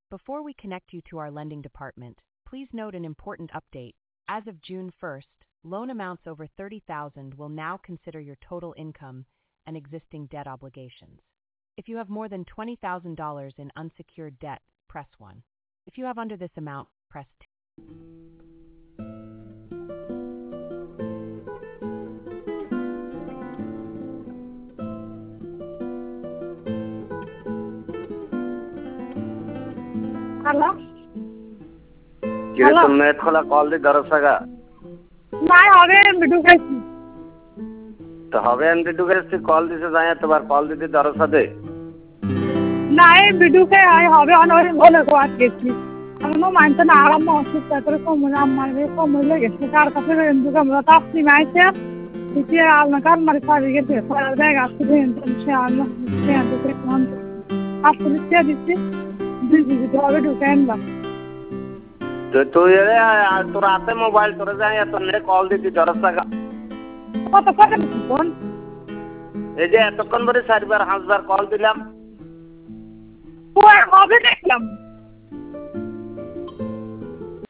Before we connect you to our lending department, please note an important update. As of June 1st, loan amounts over $30,000 will now consider your total income and existing debt obligations. If you have more than $20,000 in unsecured debt, press 1. If you have under this amount, press 2. Hello? किरे तुमने थोड़ा call दी दरसगा नहीं হবে ঢুকেছি তো হবে MD ঢুকেছি call দিতে যায় তোমার কল দিতে দরসা দে নাই ভিডিওকে হবে অনরে বলে কো আজকেছি আমরা মানতে না আরাম অসুস্থ করে কমলে আমার কমলে গেছে কার কাছে এন্ডু আমরা তাসি মাইছে দিতে আলনা কার মারি পারি গেছে পরে জায়গা আছে ইনশা আল্লাহ সে আনতে কোন আসলে সে দিতে দিদি হবে ঢুকেন না তো তুই তোর হাতে মোবাইল তোরে যায় তো নে কল দিতে দরসা কত কত কোন এই যে এতক্ষণ ধরে 4 বার 5 বার কল দিলাম ও হবে দেখলাম